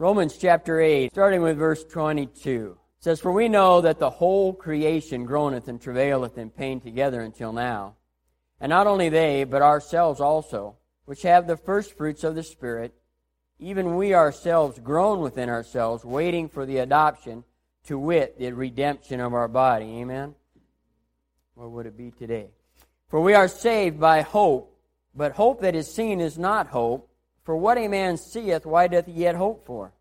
Romans chapter 8, starting with verse 22. It says, "For we know that the whole creation groaneth and travaileth in pain together until now. And not only they, but ourselves also, which have the first fruits of the Spirit, even we ourselves groan within ourselves, waiting for the adoption, to wit, the redemption of our body." Amen? What would it be today? "For we are saved by hope, but hope that is seen is not hope. For what a man seeth, why doth he yet hope for?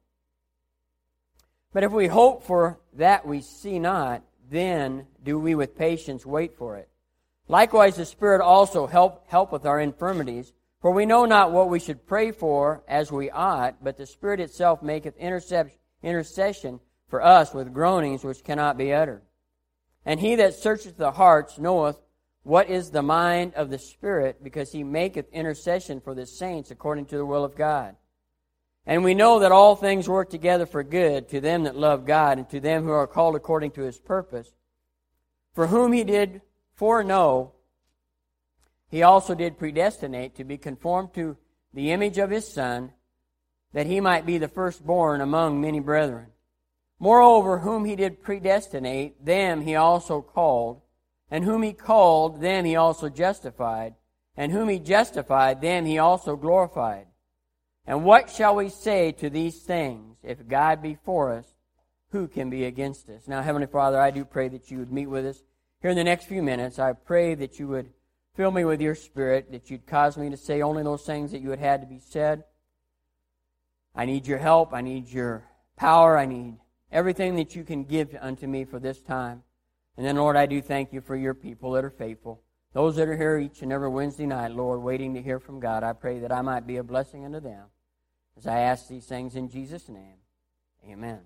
But if we hope for that we see not, then do we with patience wait for it. Likewise the Spirit also helpeth our infirmities, for we know not what we should pray for as we ought, but the Spirit itself maketh intercession for us with groanings which cannot be uttered. And he that searcheth the hearts knoweth what is the mind of the Spirit, because he maketh intercession for the saints according to the will of God. And we know that all things work together for good to them that love God, and to them who are called according to His purpose. For whom He did foreknow, He also did predestinate to be conformed to the image of His Son, that He might be the firstborn among many brethren. Moreover, whom He did predestinate, them He also called. And whom He called, them He also justified. And whom He justified, them He also glorified. And what shall we say to these things? If God be for us, who can be against us? Now, Heavenly Father, I do pray that You would meet with us here in the next few minutes. I pray that You would fill me with Your Spirit, that You'd cause me to say only those things that You had had to be said. I need Your help. I need Your power. I need everything that You can give unto me for this time. And then, Lord, I do thank You for Your people that are faithful. Those that are here each and every Wednesday night, Lord, waiting to hear from God, I pray that I might be a blessing unto them. As I ask these things in Jesus' name, amen.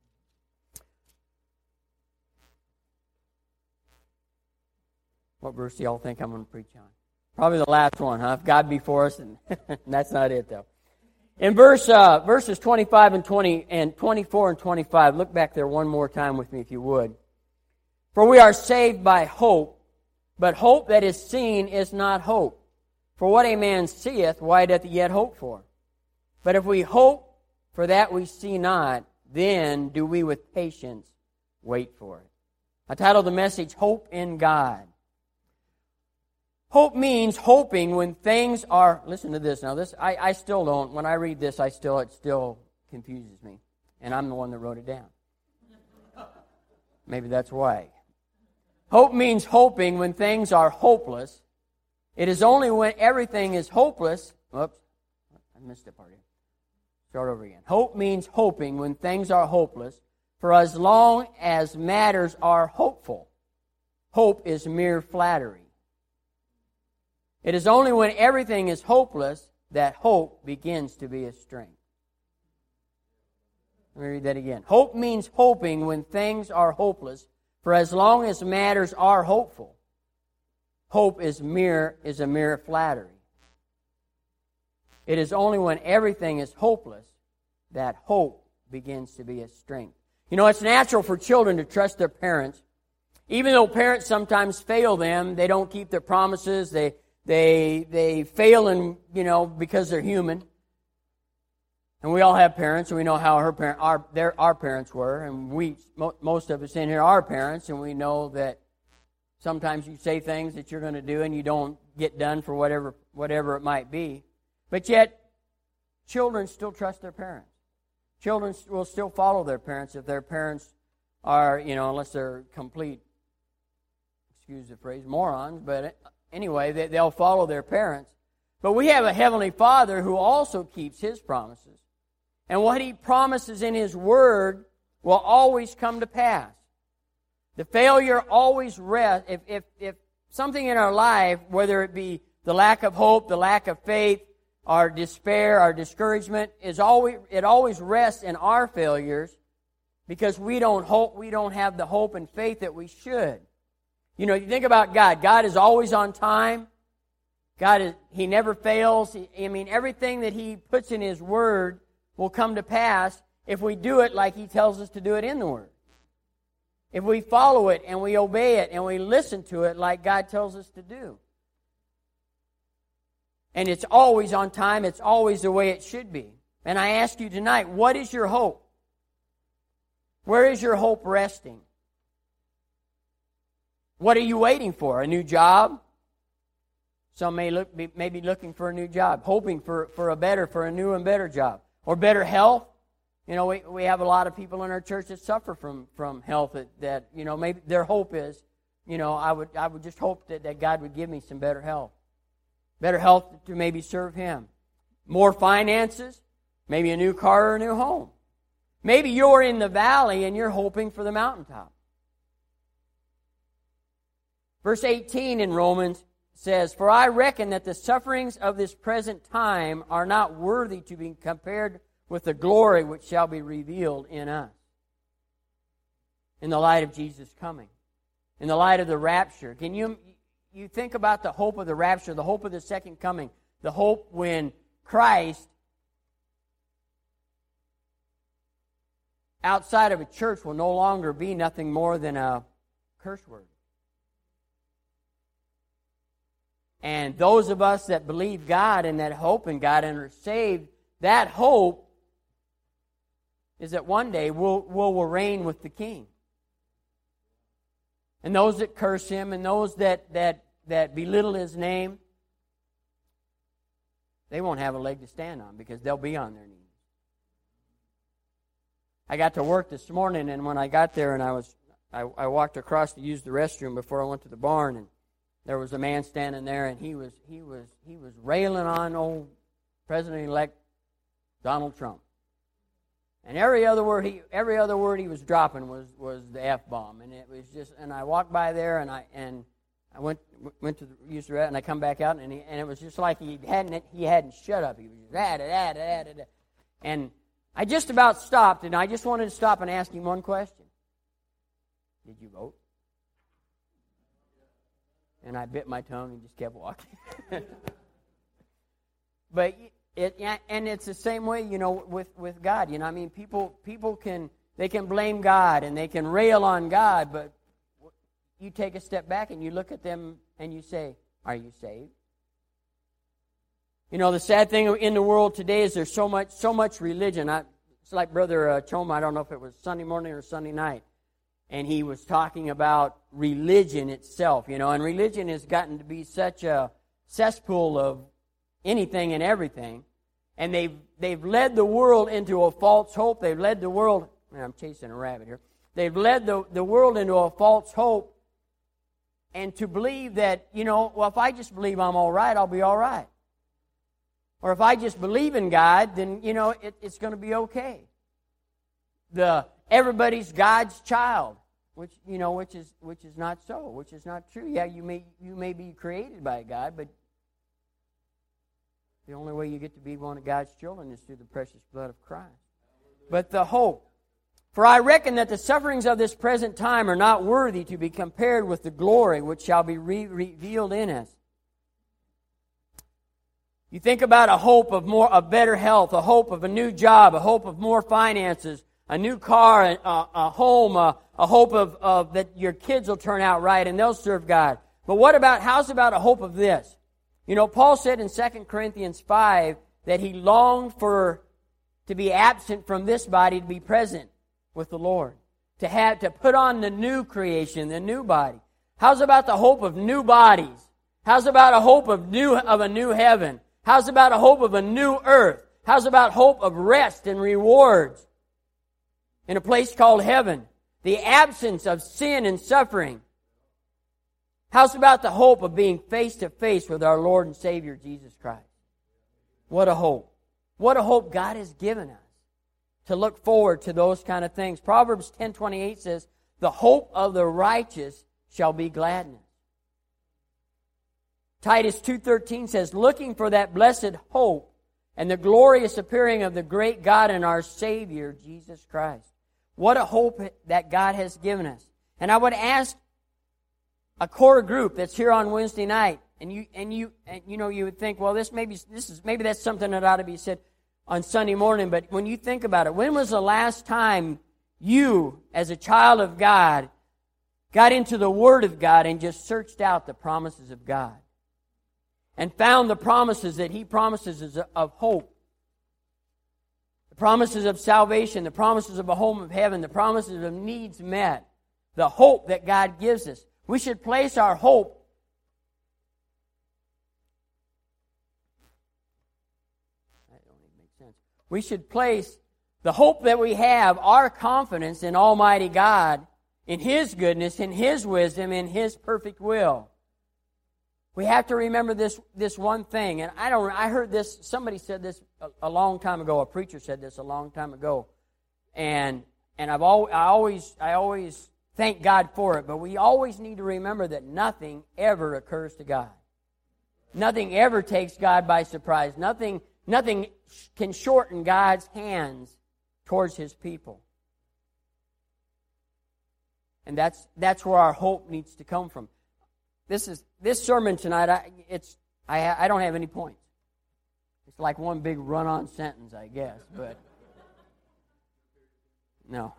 What verse do y'all think I'm going to preach on? Probably the last one, huh? If God be for us, and that's not it, though. In verses 25 and 24 and 25, look back there one more time with me if you would. "For we are saved by hope, but hope that is seen is not hope. For what a man seeth, why doth he yet hope for? But if we hope for that we see not, then do we with patience wait for it." I titled the message, "Hope in God." Hope means hoping when things are... Listen to this. Now, this I still don't... When I read this, it still confuses me. And I'm the one that wrote it down. Maybe that's why. Hope means hoping when things are hopeless. It is only when everything is hopeless... Oops, I missed a part here. Start over again. Hope means hoping when things are hopeless, for as long as matters are hopeful. Hope is mere flattery. It is only when everything is hopeless that hope begins to be a strength. Let me read that again. Hope means hoping when things are hopeless, for as long as matters are hopeful. Hope is a mere flattery. It is only when everything is hopeless that hope begins to be a strength. You know, it's natural for children to trust their parents. Even though parents sometimes fail them, they don't keep their promises, they fail because they're human. And we all have parents, and we know how our parents were, and most of us in here are parents, and we know that sometimes you say things that you're going to do and you don't get done for whatever it might be. But yet, children still trust their parents. Children will still follow their parents if their parents are, unless they're complete, excuse the phrase, morons. But anyway, they'll follow their parents. But we have a Heavenly Father who also keeps His promises. And what He promises in His Word will always come to pass. The failure always rests. If something in our life, whether it be the lack of hope, the lack of faith, our despair, our discouragement, it always rests in our failures because we don't have the hope and faith that we should. You think about God. God is always on time. He never fails. Everything that He puts in His Word will come to pass if we do it like He tells us to do it in the Word. If we follow it and we obey it and we listen to it like God tells us to do. And it's always on time. It's always the way it should be. And I ask you tonight, what is your hope? Where is your hope resting? What are you waiting for? A new job? Some may be looking for a new job, hoping for a new and better job. Or better health. You know, we have a lot of people in our church that suffer from health that you know, maybe their hope is, you know, I would just hope that God would give me some better health. Better health to maybe serve Him. More finances, maybe a new car or a new home. Maybe you're in the valley and you're hoping for the mountaintop. Verse 18 in Romans says, "For I reckon that the sufferings of this present time are not worthy to be compared with the glory which shall be revealed in us." In the light of Jesus' coming. In the light of the rapture. Can you think about the hope of the rapture, the hope of the second coming, the hope when Christ, outside of a church, will no longer be nothing more than a curse word. And those of us that believe God and that hope in God and are saved, that hope is that one day we'll reign with the King. And those that curse Him and those that belittle His name, they won't have a leg to stand on because they'll be on their knees. I got to work this morning, and when I got there and I walked across to use the restroom before I went to the barn, and there was a man standing there, and he was railing on old President-elect Donald Trump. And every other word he was dropping was the F-bomb, and it was just. And I walked by there, and I went to use the restroom, and I come back out, and it was just like he hadn't shut up. He was just and I just about stopped, and I just wanted to stop and ask him one question: did you vote? And I bit my tongue and just kept walking. But it's the same way, you know, with God. You know, I mean, people can blame God and they can rail on God, but you take a step back and you look at them and you say, "Are you saved?" You know, the sad thing in the world today is there's so much religion. It's like Brother Choma, I don't know if it was Sunday morning or Sunday night, and he was talking about religion itself, you know, and religion has gotten to be such a cesspool of anything and everything, and they've led the world into a false hope. They've led the world, I'm chasing a rabbit here. They've led the world into a false hope, and to believe that, you know, well, if I just believe I'm all right, I'll be all right. Or if I just believe in God, then, you know, it's going to be okay. Everybody's God's child, which is not so, which is not true. Yeah, you may be created by God, but the only way you get to be one of God's children is through the precious blood of Christ. But the hope. "For I reckon that the sufferings of this present time are not worthy to be compared with the glory which shall be revealed in us." You think about a hope of better health, a hope of a new job, a hope of more finances, a new car, a home, a hope of that your kids will turn out right and they'll serve God. But how's about a hope of this? You know, Paul said in 2 Corinthians 5 that he longed to be absent from this body to be present with the Lord. To put on the new creation, the new body. How's about the hope of new bodies? How's about a hope of a new heaven? How's about a hope of a new earth? How's about hope of rest and rewards in a place called heaven? The absence of sin and suffering. How's about the hope of being face to face with our Lord and Savior Jesus Christ? What a hope. What a hope God has given us to look forward to those kind of things. Proverbs 10:28 says, "The hope of the righteous shall be gladness." Titus 2:13 says, "Looking for that blessed hope and the glorious appearing of the great God and our Savior, Jesus Christ." What a hope that God has given us. And I would ask a core group that's here on Wednesday night, and you would think, well, maybe that's something that ought to be said on Sunday morning. But when you think about it, when was the last time you, as a child of God, got into the Word of God and just searched out the promises of God and found the promises that He promises of hope promises of salvation, the promises of a home of heaven, the promises of needs met, the hope that God gives us. We should place our hope We should place the hope that we have, our confidence in Almighty God, in His goodness, in His wisdom, in His perfect will. We have to remember this one thing, and I heard this, somebody said this a long time ago, a preacher said this a long time ago, and I always thank God for it, but we always need to remember that nothing ever occurs to God. Nothing ever takes God by surprise. Nothing can shorten God's hands towards His people. And that's where our hope needs to come from. This sermon tonight, I don't have any points. It's like one big run-on sentence, I guess, but no,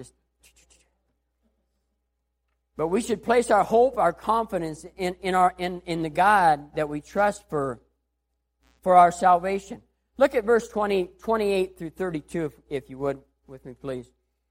But we should place our hope, our confidence in the God that we trust for our salvation. Look at verse 28 through 32, if you would, with me, please.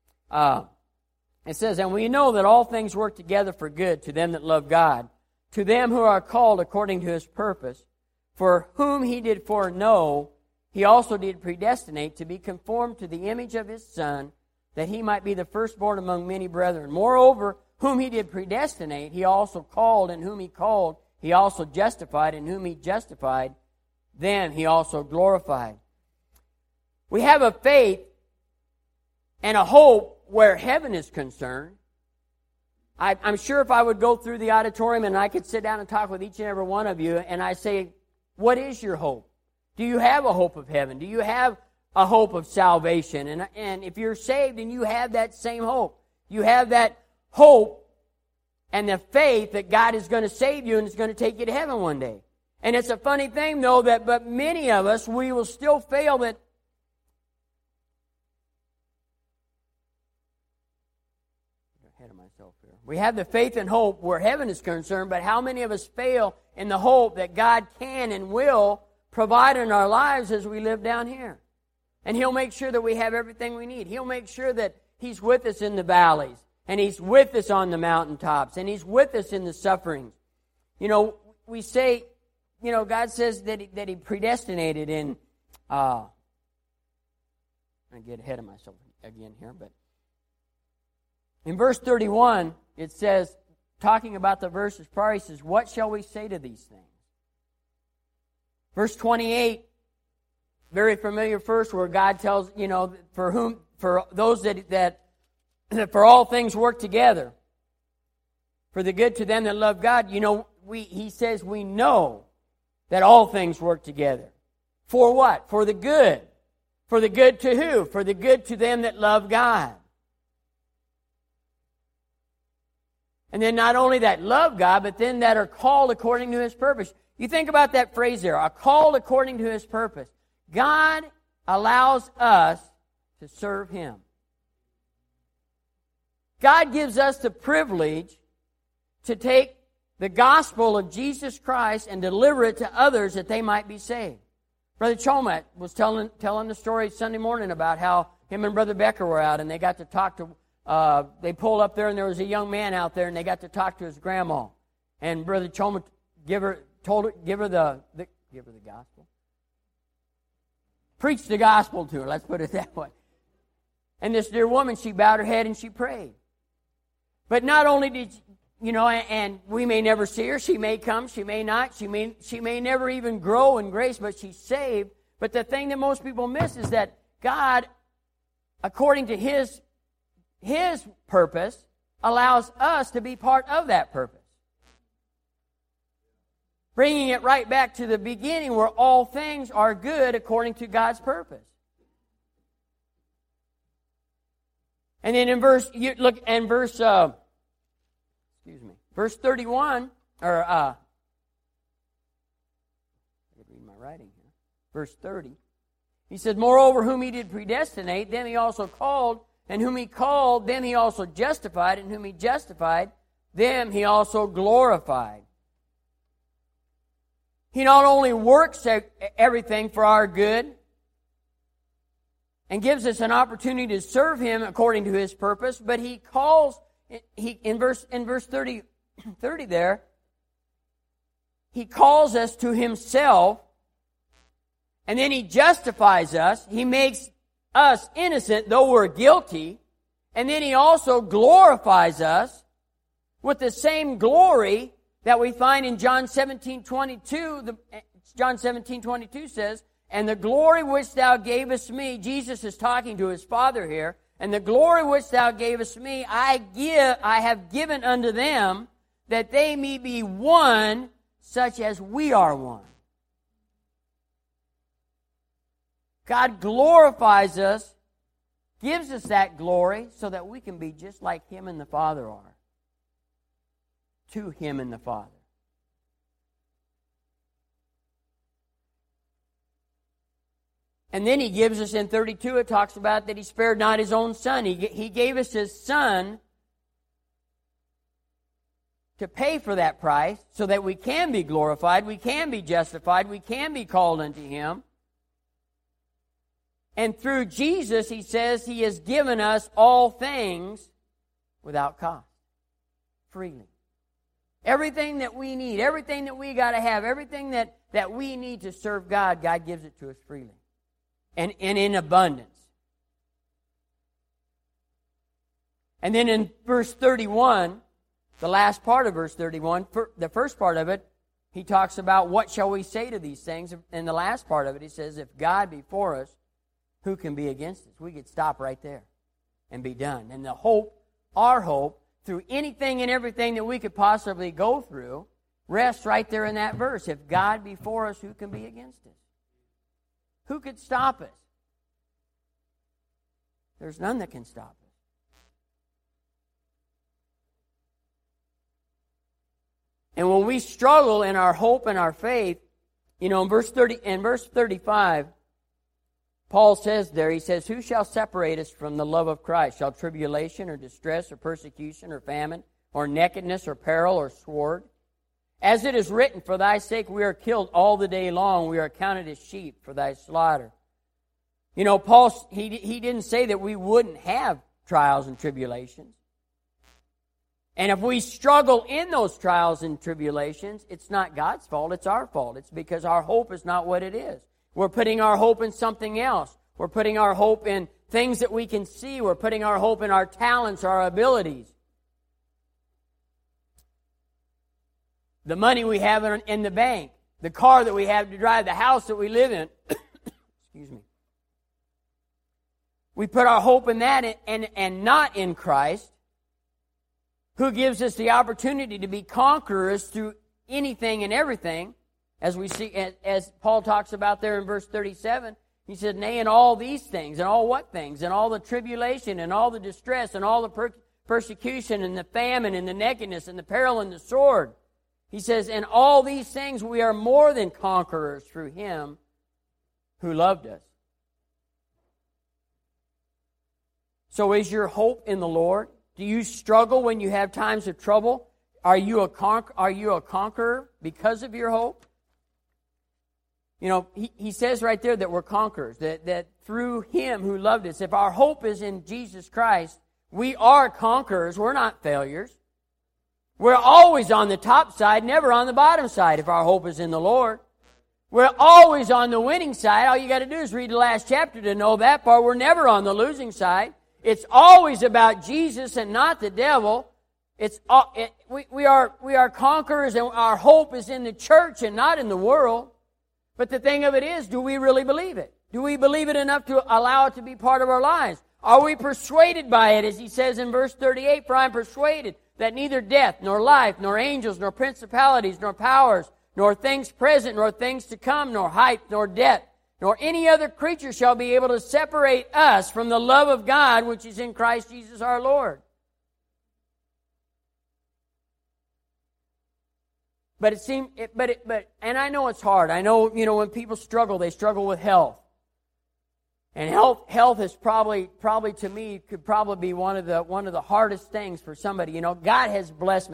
It says, "And we know that all things work together for good to them that love God, to them who are called according to His purpose. For whom He did foreknow, He also did predestinate to be conformed to the image of His Son, that He might be the firstborn among many brethren. Moreover, whom He did predestinate, He also called, and whom He called, He also justified, and whom He justified, them He also glorified." We have a faith and a hope where heaven is concerned. I'm sure if I would go through the auditorium and I could sit down and talk with each and every one of you, and I say, what is your hope? Do you have a hope of heaven? Do you have a hope of salvation? And if you're saved and you have that same hope, you have that hope and the faith that God is going to save you and is going to take you to heaven one day. And it's a funny thing, though, but many of us, we will still fail that. Ahead of myself here. We have the faith and hope where heaven is concerned, but how many of us fail in the hope that God can and will provide in our lives as we live down here? And He'll make sure that we have everything we need. He'll make sure that He's with us in the valleys, and He's with us on the mountaintops, and He's with us in the sufferings. You know, we say, you know, God says that He predestinated in, I get ahead of myself again here, but in verse 31, it says, talking about the verses prior, He says, "What shall we say to these things?" Verse 28, very familiar verse where God tells, you know, for those that for all things work together for the good to them that love God. You know, He says we know that all things work together. For what? For the good. For the good to who? For the good to them that love God. And then not only that love God, but then that are called according to His purpose. You think about that phrase there, are called according to His purpose. God allows us to serve Him. God gives us the privilege to take the gospel of Jesus Christ and deliver it to others that they might be saved. Brother Chomat was telling the story Sunday morning about how him and Brother Becker were out and they got to talk to, they pulled up there and there was a young man out there and they got to talk to his grandma. And Brother Chomat give her the gospel. Preach the gospel to her, let's put it that way. And this dear woman, she bowed her head and she prayed. But not only did, you know, and we may never see her, she may come, she may not, she may never even grow in grace, but she's saved. But the thing that most people miss is that God, according to His purpose, allows us to be part of that purpose. Bringing it right back to the beginning where all things are good according to God's purpose. And then in verse 31, I could read my writing here. Verse 30, He said, "Moreover, whom He did predestinate, them He also called, and whom He called, them He also justified, and whom He justified, them He also glorified." He not only works everything for our good and gives us an opportunity to serve Him according to His purpose. But He calls, in verse 30 there, He calls us to Himself, and then He justifies us. He makes us innocent, though we're guilty. And then He also glorifies us with the same glory that we find in John 17:22. John 17:22 says, "And the glory which thou gavest me," Jesus is talking to His Father here, "and the glory which thou gavest me, I have given unto them, that they may be one, such as we are one." God glorifies us, gives us that glory, so that we can be just like Him and the Father are. To Him and the Father. And then He gives us in 32, it talks about that He spared not His own Son. He gave us His Son to pay for that price, so that we can be glorified, we can be justified, we can be called unto Him. And through Jesus, He says He has given us all things without cost, freely. Everything that we need, everything that we got to have, everything that we need to serve God, God gives it to us freely and in abundance. And then in verse 31, the last part of verse 31, the first part of it, He talks about what shall we say to these things. And the last part of it, He says, if God be for us, who can be against us? We could stop right there and be done. And the hope, our hope, through anything and everything that we could possibly go through, rests right there in that verse. If God be for us, who can be against us? Who could stop us? There's none that can stop us. And when we struggle in our hope and our faith, in verse 35, Paul says there, he says, who shall separate us from the love of Christ? Shall tribulation or distress or persecution or famine or nakedness or peril or sword? As it is written, for thy sake we are killed all the day long. We are counted as sheep for thy slaughter. Paul, he didn't say that we wouldn't have trials and tribulations. And if we struggle in those trials and tribulations, it's not God's fault, it's our fault. It's because our hope is not what it is. We're putting our hope in something else. We're putting our hope in things that we can see. We're putting our hope in our talents, our abilities. The money we have in the bank. The car that we have to drive. The house that we live in. Excuse me. We put our hope in that and not in Christ, who gives us the opportunity to be conquerors through anything and everything. As we see, as Paul talks about there in verse 37, he said, nay, in all these things, and all what things? And all the tribulation, and all the distress, and all the persecution, and the famine, and the nakedness, and the peril, and the sword. He says, in all these things we are more than conquerors through Him who loved us. So is your hope in the Lord? Do you struggle when you have times of trouble? Are you a conqueror because of your hope? He says right there that we're conquerors, that through Him who loved us. If our hope is in Jesus Christ, we are conquerors. We're not failures. We're always on the top side, never on the bottom side if our hope is in the Lord. We're always on the winning side. All you got to do is read the last chapter to know that part. We're never on the losing side. It's always about Jesus and not the devil. We are conquerors, and our hope is in the church and not in the world. But the thing of it is, do we really believe it? Do we believe it enough to allow it to be part of our lives? Are we persuaded by it, as he says in verse 38, for I am persuaded that neither death, nor life, nor angels, nor principalities, nor powers, nor things present, nor things to come, nor height, nor depth, nor any other creature shall be able to separate us from the love of God which is in Christ Jesus our Lord. But and I know it's hard. I know, when people struggle, they struggle with health. And health is probably to me could probably be one of the hardest things for somebody. God has blessed me.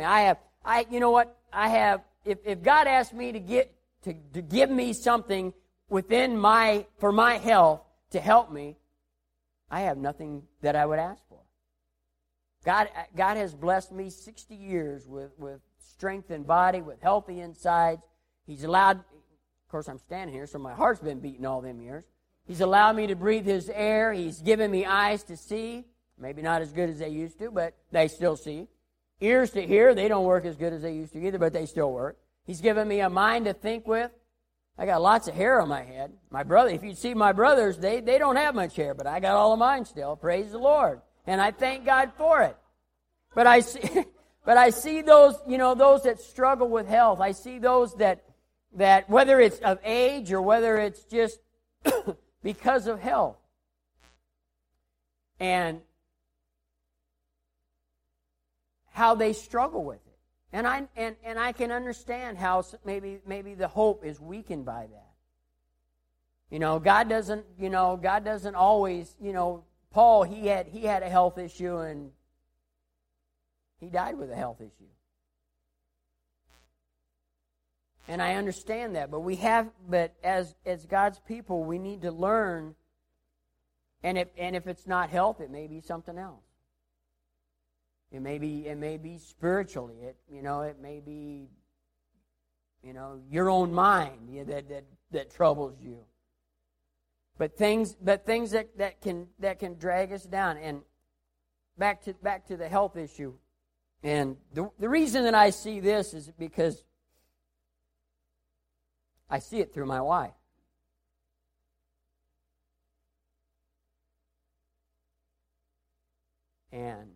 If God asked me to give me something for my health to help me, I have nothing that I would ask for. God has blessed me 60 years with strength in body, with healthy insides. He's allowed, of course I'm standing here, so my heart's been beating all them years. He's allowed me to breathe His air. He's given me eyes to see. Maybe not as good as they used to, but they still see. Ears to hear. They don't work as good as they used to either, but they still work. He's given me a mind to think with. I got lots of hair on my head. My brother, if you see my brothers, they don't have much hair, but I got all of mine still. Praise the Lord. And I thank God for it. But I see those, those that struggle with health. I see those that whether it's of age or whether it's just because of health. And how they struggle with it. And I can understand how maybe the hope is weakened by that. God doesn't always, Paul, he had a health issue and he died with a health issue. And I understand that, but as God's people, we need to learn, and if it's not health, it may be something else. It may be spiritually. It may be, your own mind that troubles you. But things that can drag us down. And back to the health issue. And the reason that I see this is because I see it through my wife. And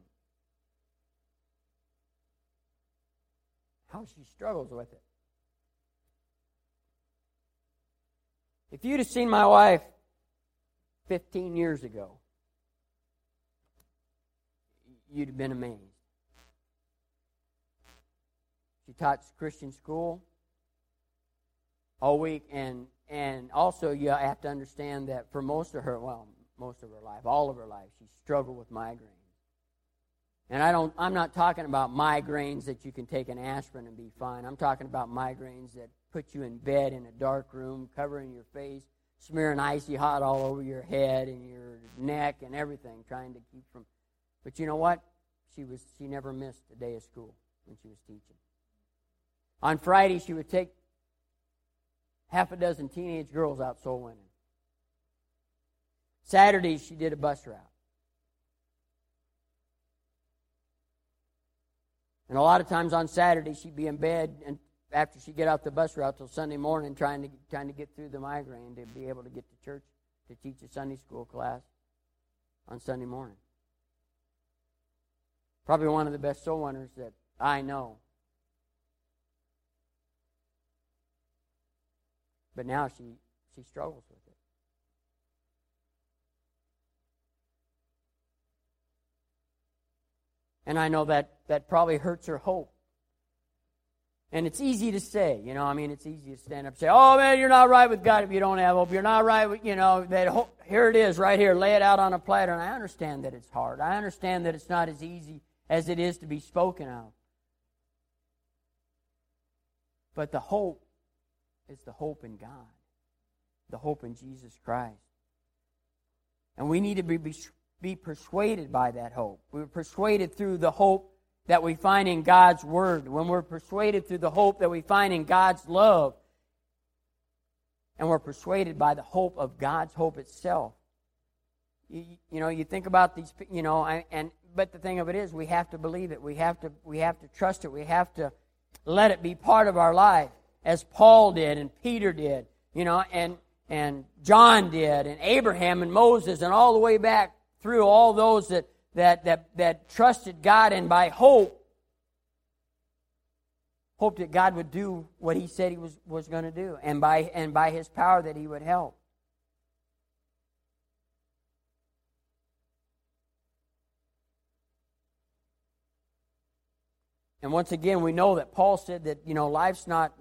how she struggles with it. If you'd have seen my wife 15 years ago, you'd have been amazed. She taught Christian school all week, and also you have to understand that for most of her life, all of her life, she struggled with migraines. And I'm not talking about migraines that you can take an aspirin and be fine. I'm talking about migraines that put you in bed in a dark room, covering your face, smearing icy hot all over your head and your neck and everything, trying to keep from. But you know what? She never missed a day of school when she was teaching. On Friday, she would take half a dozen teenage girls out soul winning. Saturday, she did a bus route. And a lot of times on Saturday, she'd be in bed and after she'd get out the bus route till Sunday morning trying to get through the migraine to be able to get to church to teach a Sunday school class on Sunday morning. Probably one of the best soul winners that I know. But now she struggles with it. And I know that probably hurts her hope. And it's easy to say, it's easy to stand up and say, oh man, you're not right with God if you don't have hope. You're not right with, that hope. Here it is right here, lay it out on a platter. And I understand that it's hard. I understand that it's not as easy as it is to be spoken of. But the hope is the hope in God. The hope in Jesus Christ. And we need to be persuaded by that hope. We're persuaded through the hope that we find in God's Word. When we're persuaded through the hope that we find in God's love. And we're persuaded by the hope of God's hope itself. You think about these, but the thing of it is we have to believe it. We have to trust it. We have to let it be part of our life. As Paul did and Peter did, and John did, and Abraham and Moses, and all the way back through all those that trusted God and by hoped that God would do what He said He was going to do, and by His power that He would help. And once again, we know that Paul said that life's not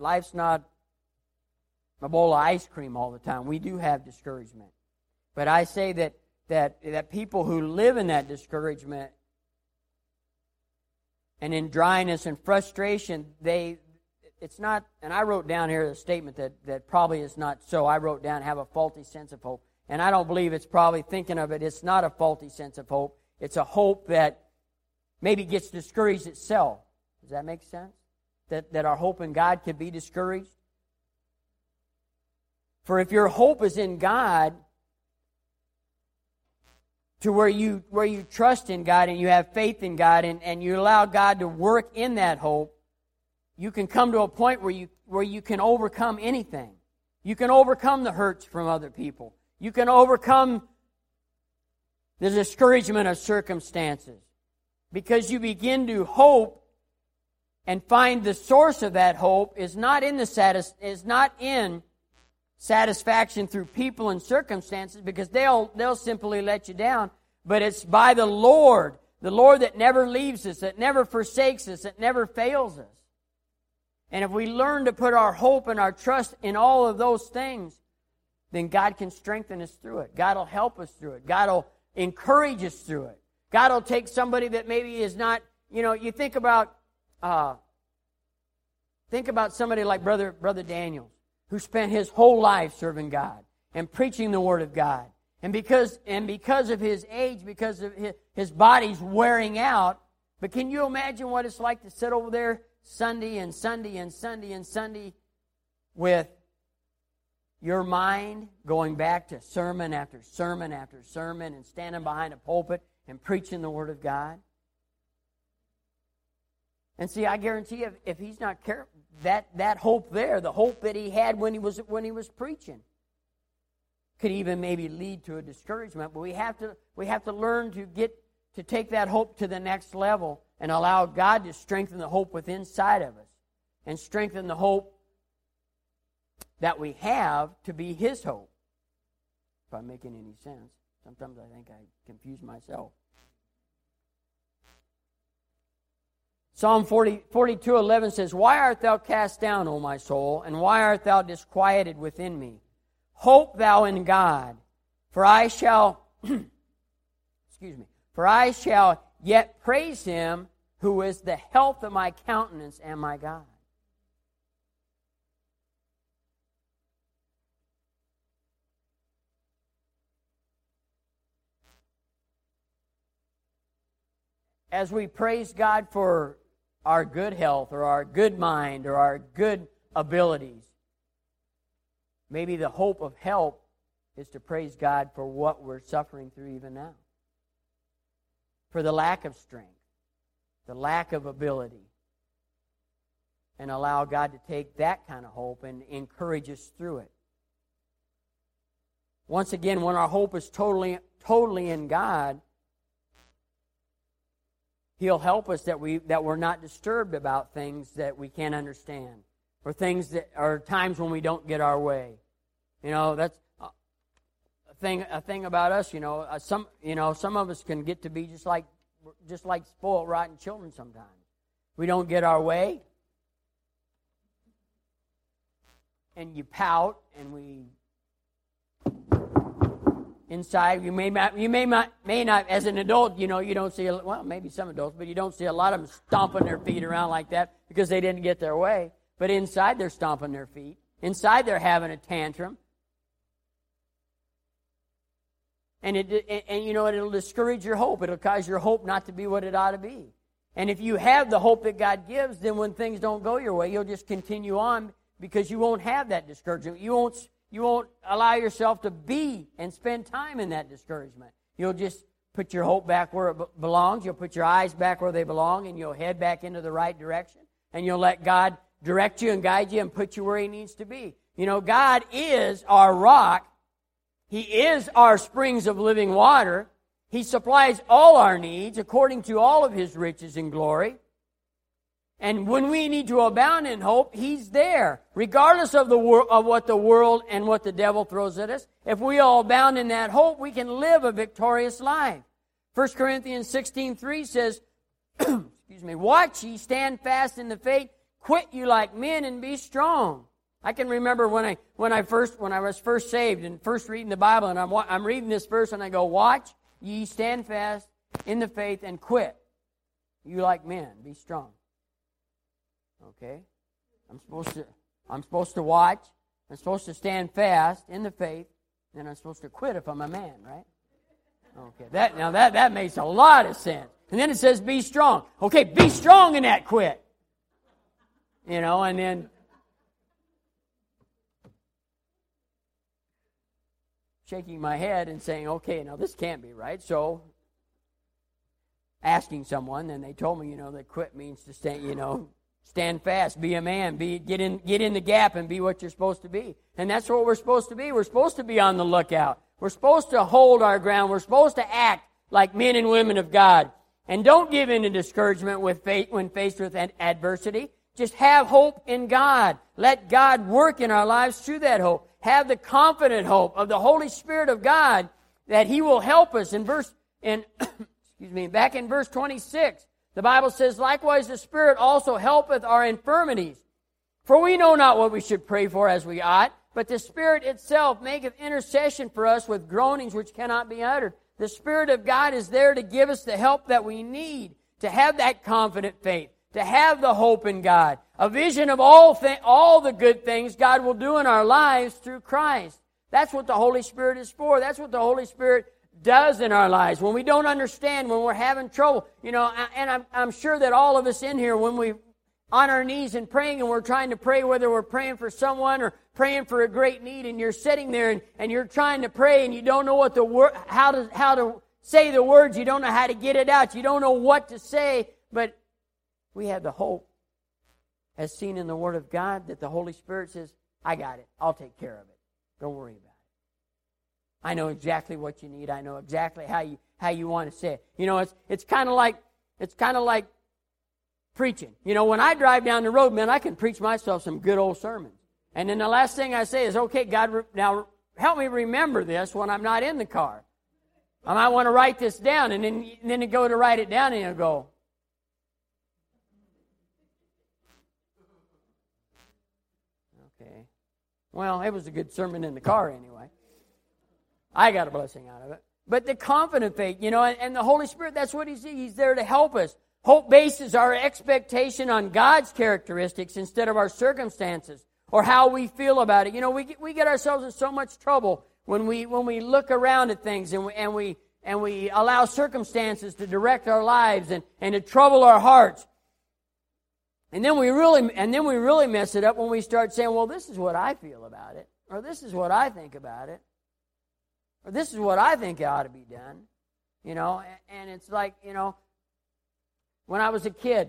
a bowl of ice cream all the time. We do have discouragement, but I say that people who live in that discouragement and in dryness and frustration, it's not. And I wrote down here a statement that probably is not so. I wrote down, have a faulty sense of hope. And I don't believe it's probably thinking of it. It's not a faulty sense of hope. It's a hope that maybe gets discouraged itself. Does that make sense? That our hope in God could be discouraged? For if your hope is in God, to where you trust in God and you have faith in God and you allow God to work in that hope, you can come to a point where you can overcome anything. You can overcome the hurts from other people. You can overcome the discouragement of circumstances because you begin to hope and find the source of that hope is not in satisfaction through people and circumstances, because they'll simply let you down, but it's by the Lord that never leaves us, that never forsakes us, that never fails us. And if we learn to put our hope and our trust in all of those things, then God can strengthen us through it. God will help us through it. God will encourage us through it. God will take somebody that maybe is not, you think about somebody like Brother Daniels, who spent his whole life serving God and preaching the Word of God. And because of his age, because of his body's wearing out, but can you imagine what it's like to sit over there Sunday and Sunday and Sunday and Sunday with your mind going back to sermon after sermon after sermon and standing behind a pulpit and preaching the Word of God? And see, I guarantee you, if he's not careful, that hope there, the hope that he had when he was preaching, could even maybe lead to a discouragement. But we have to learn to take that hope to the next level and allow God to strengthen the hope within inside of us and strengthen the hope that we have to be His hope. If I'm making any sense. Sometimes I think I confuse myself. Psalm 42:11 says, "Why art thou cast down, O my soul, and why art thou disquieted within me? Hope thou in God, for I shall for I shall yet praise Him who is the health of my countenance and my God." As we praise God for our good health or our good mind or our good abilities, maybe the hope of help is to praise God for what we're suffering through even now. For the lack of strength, the lack of ability. And allow God to take that kind of hope and encourage us through it. Once again, when our hope is totally in God, He'll help us that we're not disturbed about things that we can't understand, or things that are times when we don't get our way. That's a thing about us. Some of us can get to be just like spoiled, rotten children sometimes. We don't get our way, and you pout, and we. Inside, you may not, as an adult, you don't see, well, maybe some adults, but you don't see a lot of them stomping their feet around like that because they didn't get their way. But inside, they're stomping their feet. Inside, they're having a tantrum. And it'll discourage your hope. It'll cause your hope not to be what it ought to be. And if you have the hope that God gives, then when things don't go your way, you'll just continue on because you won't have that discouragement. You won't allow yourself to be and spend time in that discouragement. You'll just put your hope back where it belongs. You'll put your eyes back where they belong, and you'll head back into the right direction. And you'll let God direct you and guide you and put you where He needs to be. God is our rock. He is our springs of living water. He supplies all our needs according to all of His riches and glory. And when we need to abound in hope, He's there, regardless of what the world and what the devil throws at us. If we all abound in that hope, we can live a victorious life. 1 Corinthians 16:3 says, "Watch ye, stand fast in the faith, quit you like men, and be strong." I can remember when I was first saved and first reading the Bible, and I'm reading this verse, and I go, "Watch ye, stand fast in the faith, and quit you like men, be strong." Okay? I'm supposed to watch. I'm supposed to stand fast in the faith Then I'm supposed to quit if I'm a man, right? Okay, that makes a lot of sense. And then it says be strong. Okay, be strong in that quit. And then shaking my head and saying, okay, now this can't be right. So asking someone, and they told me, that quit means to stand fast, be a man, get in the gap and be what you're supposed to be. And that's what we're supposed to be. We're supposed to be on the lookout. We're supposed to hold our ground. We're supposed to act like men and women of God. And don't give in to discouragement when faced with adversity. Just have hope in God. Let God work in our lives through that hope. Have the confident hope of the Holy Spirit of God that He will help us. Back in verse 26, the Bible says, likewise the Spirit also helpeth our infirmities. For we know not what we should pray for as we ought, but the Spirit itself maketh intercession for us with groanings which cannot be uttered. The Spirit of God is there to give us the help that we need, to have that confident faith, to have the hope in God, a vision of all the good things God will do in our lives through Christ. That's what the Holy Spirit is for. That's what the Holy Spirit does in our lives. When we don't understand, when we're having trouble, and I'm sure that all of us in here, when we on our knees and praying, and we're trying to pray, whether we're praying for someone or praying for a great need, and you're sitting there and you're trying to pray, and you don't know what how to say the words, you don't know how to get it out, you don't know what to say, but we have the hope, as seen in the Word of God, that the Holy Spirit says, I got it, I'll take care of it. Don't worry about it. I know exactly what you need. I know exactly how you want to say it. It's kind of like preaching. When I drive down the road, man, I can preach myself some good old sermons. And then the last thing I say is, okay, God, now help me remember this when I'm not in the car. I might want to write this down, and then you go to write it down, and you go, okay. Well, it was a good sermon in the car anyway. I got a blessing out of it. But the confident faith, and the Holy Spirit, that's what He's there to help us. Hope bases our expectation on God's characteristics instead of our circumstances or how we feel about it. We get ourselves in so much trouble when we look around at things and we allow circumstances to direct our lives and to trouble our hearts. And then we really mess it up when we start saying, well, this is what I feel about it, or this is what I think about it, or this is what I think ought to be done. And it's like, when I was a kid,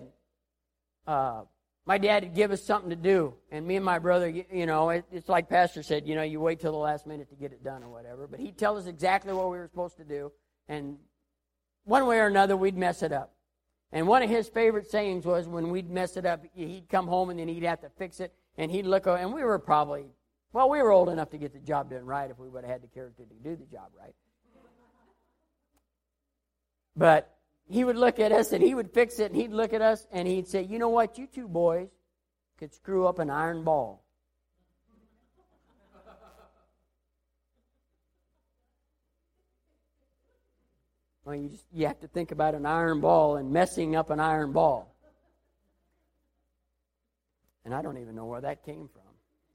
my dad would give us something to do, and me and my brother, it's like Pastor said, you wait till the last minute to get it done or whatever, but he'd tell us exactly what we were supposed to do, and one way or another, we'd mess it up. And one of his favorite sayings was when we'd mess it up, he'd come home and then he'd have to fix it, and he'd look over, and we were old enough to get the job done right if we would have had the character to do the job right. But he would look at us and he would fix it, and he'd look at us and he'd say, you know what, you two boys could screw up an iron ball. Well, you have to think about an iron ball and messing up an iron ball. And I don't even know where that came from.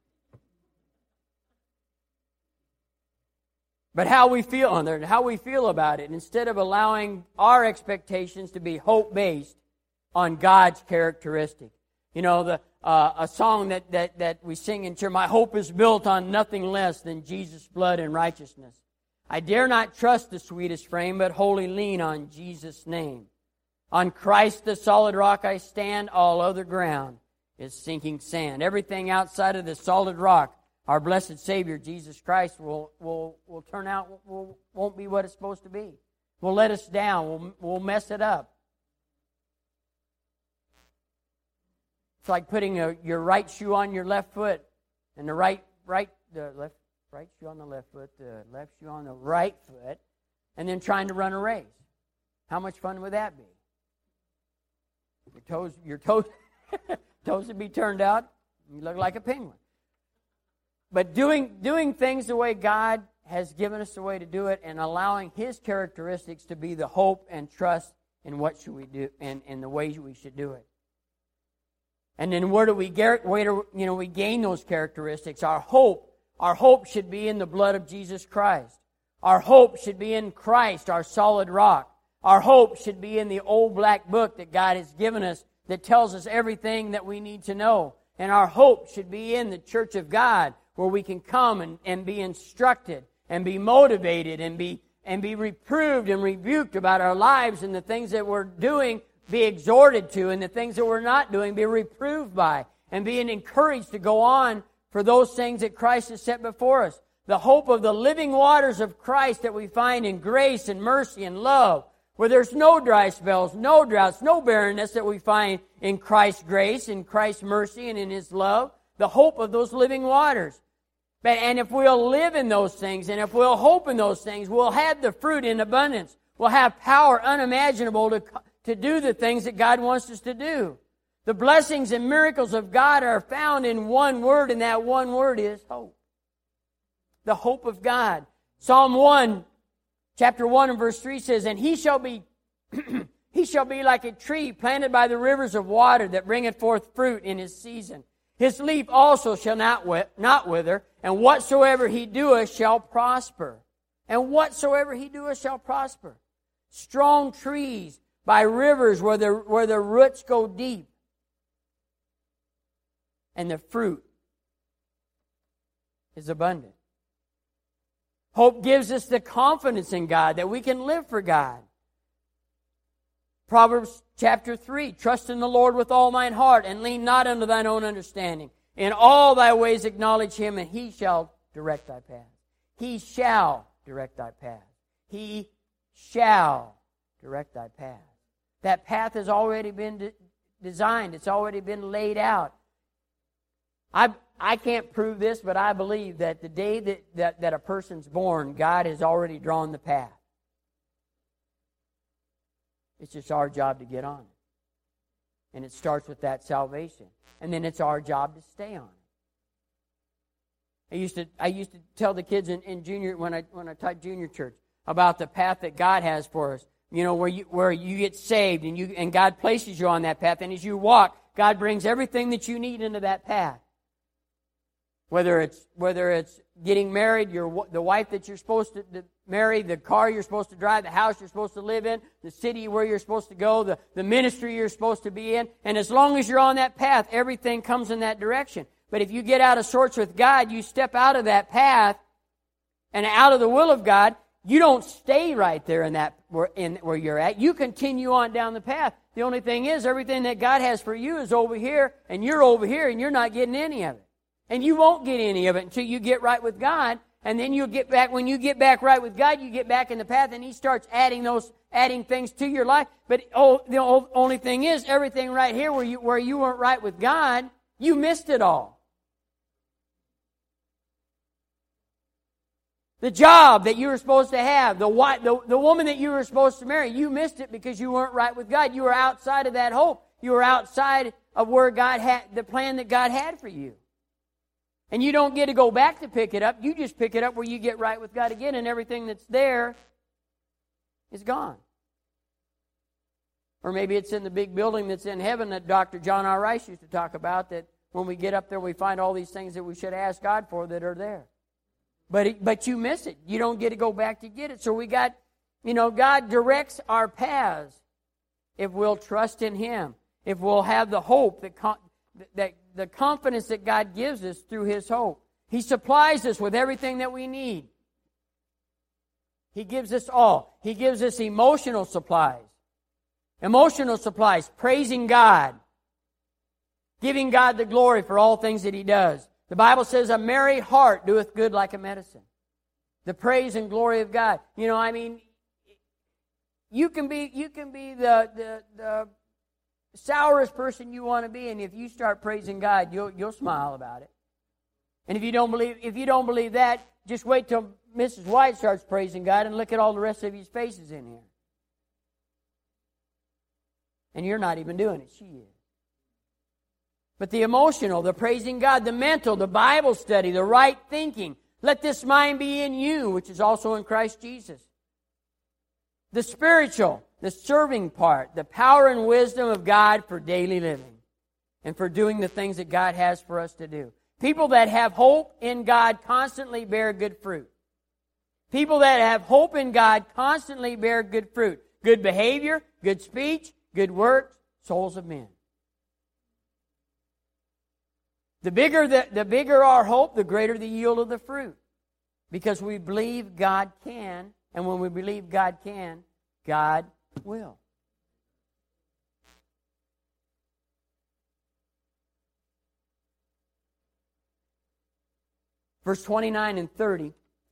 But how we feel about it, instead of allowing our expectations to be hope-based on God's characteristic. A song that we sing in church, my hope is built on nothing less than Jesus' blood and righteousness. I dare not trust the sweetest frame, but wholly lean on Jesus' name. On Christ the solid rock I stand, all other ground is sinking sand. Everything outside of the solid rock, our blessed Savior, Jesus Christ, will turn out, won't be what it's supposed to be. Will let us down. We'll mess it up. It's like putting your right shoe on your left foot and the right shoe on the left foot, the left shoe on the right foot, and then trying to run a race. How much fun would that be? Your toes would be turned out. You look like a penguin. But doing things the way God has given us the way to do it, and allowing His characteristics to be the hope and trust in what should we do and the ways we should do it. And then where do we gain those characteristics? Our hope Our hope should be in the blood of Jesus Christ. Our hope should be in Christ, our solid rock. Our hope should be in the old black book that God has given us that tells us everything that we need to know. And our hope should be in the church of God, where we can come and be instructed and be motivated and be reproved and rebuked about our lives, and the things that we're doing be exhorted to, and the things that we're not doing be reproved by, and being encouraged to go on for those things that Christ has set before us. The hope of the living waters of Christ that we find in grace and mercy and love, where there's no dry spells, no droughts, no barrenness that we find in Christ's grace, in Christ's mercy, and in His love. The hope of those living waters. And if we'll live in those things, and if we'll hope in those things, we'll have the fruit in abundance. We'll have power unimaginable to do the things that God wants us to do. The blessings and miracles of God are found in one word, and that one word is hope. The hope of God. Psalm 1, chapter 1 and verse 3 says, "And he shall be he shall be like a tree planted by the rivers of water that bringeth forth fruit in his season. His leaf also shall not wither, and whatsoever he doeth shall prosper." And whatsoever he doeth shall prosper. Strong trees by rivers where the roots go deep. And the fruit is abundant. Hope gives us the confidence in God that we can live for God. Proverbs chapter 3, "Trust in the Lord with all thine heart, and lean not unto thine own understanding. In all thy ways acknowledge Him, and He shall direct thy path." He shall direct thy path. He shall direct thy path. That path has already been designed. It's already been laid out. I can't prove this, but I believe that the day that a person's born, God has already drawn the path. It's just our job to get on it. And it starts with that salvation. And then it's our job to stay on it. I used to tell the kids in junior, when I taught junior church, about the path that God has for us. You know, where you get saved and God places you on that path, and as you walk, God brings everything that you need into that path. Whether it's getting married, the wife that you're supposed to marry, the car you're supposed to drive, the house you're supposed to live in, the city where you're supposed to go, the ministry you're supposed to be in. And as long as you're on that path, everything comes in that direction. But if you get out of sorts with God, you step out of that path and out of the will of God, you don't stay right there where you're at. You continue on down the path. The only thing is, everything that God has for you is over here, and you're over here, and you're not getting any of it. And you won't get any of it until you get right with God. And then you'll get back, when you get back right with God, you get back in the path, and He starts adding things to your life. But the only thing is, everything right here where you weren't right with God, you missed it all. The job that you were supposed to have, the woman that you were supposed to marry, you missed it because you weren't right with God. You were outside of that hope. You were outside of where God had, the plan that God had for you. And you don't get to go back to pick it up. You just pick it up where you get right with God again, and everything that's there is gone. Or maybe it's in the big building that's in heaven that Dr. John R. Rice used to talk about, that when we get up there, we find all these things that we should ask God for that are there. But you miss it. You don't get to go back to get it. So God directs our paths if we'll trust in Him, if we'll have the hope that the confidence that God gives us through His hope. He supplies us with everything that we need. He gives us all. He gives us emotional supplies. Emotional supplies, praising God, giving God the glory for all things that He does. The Bible says, "A merry heart doeth good like a medicine." The praise and glory of God. You can be the sourest person you want to be, and if you start praising God, you'll smile about it. And if you don't believe that, just wait till Mrs. White starts praising God and look at all the rest of His faces in here. And you're not even doing it. She is. But the emotional, the praising God, the mental, the Bible study, the right thinking. "Let this mind be in you, which is also in Christ Jesus." The spiritual, the serving part, the power and wisdom of God for daily living and for doing the things that God has for us to do. People that have hope in God constantly bear good fruit. People that have hope in God constantly bear good fruit. Good behavior, good speech, good works, souls of men. The bigger our hope, the greater the yield of the fruit. Because we believe God can, and when we believe God can, God will. Verse 29 and 30.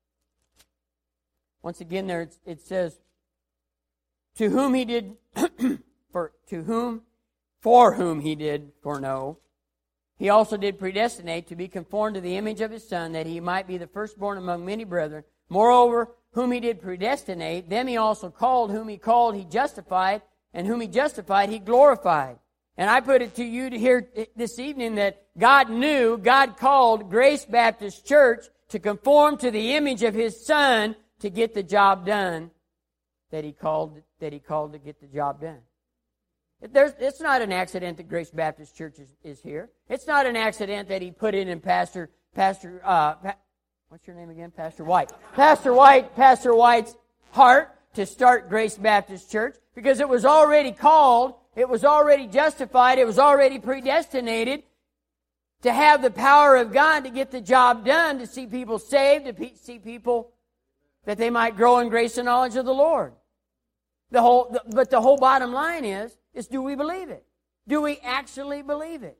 Once again there it says, to whom he did for whom he did foreknow, he also did predestinate to be conformed to the image of his Son, that he might be the firstborn among many brethren. Moreover, whom he did predestinate, them he also called. Whom he called, he justified. And whom he justified, he glorified. And I put it to you to hear this evening that God called Grace Baptist Church to conform to the image of his Son to get the job done that he called to get the job done. It's not an accident that Grace Baptist Church is here. It's not an accident that he put it in Pastor what's your name again? Pastor White. Pastor White's heart to start Grace Baptist Church, because it was already called, it was already justified, it was already predestinated to have the power of God to get the job done, to see people saved, to see people that they might grow in grace and knowledge of the Lord. But the whole bottom line is do we believe it? Do we actually believe it?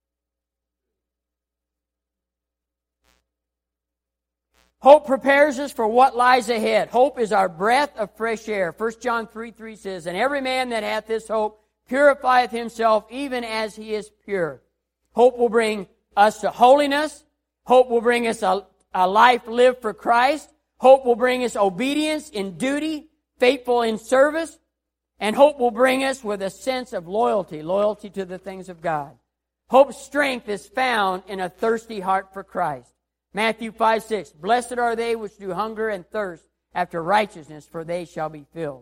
Hope prepares us for what lies ahead. Hope is our breath of fresh air. 1 John 3:3 says, and every man that hath this hope purifieth himself even as he is pure. Hope will bring us to holiness. Hope will bring us a life lived for Christ. Hope will bring us obedience in duty, faithful in service. And hope will bring us with a sense of loyalty to the things of God. Hope's strength is found in a thirsty heart for Christ. Matthew 5:6, blessed are they which do hunger and thirst after righteousness, for they shall be filled.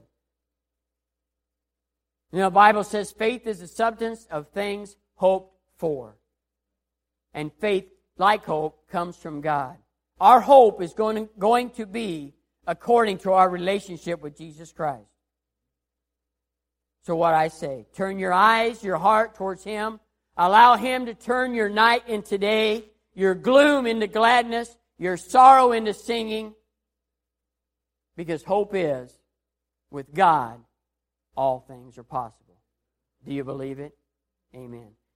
You know, the Bible says faith is the substance of things hoped for. And faith, like hope, comes from God. Our hope is going to be according to our relationship with Jesus Christ. So what I say, turn your eyes, your heart towards Him. Allow Him to turn your night into day, your gloom into gladness, your sorrow into singing. Because hope is, with God, all things are possible. Do you believe it? Amen.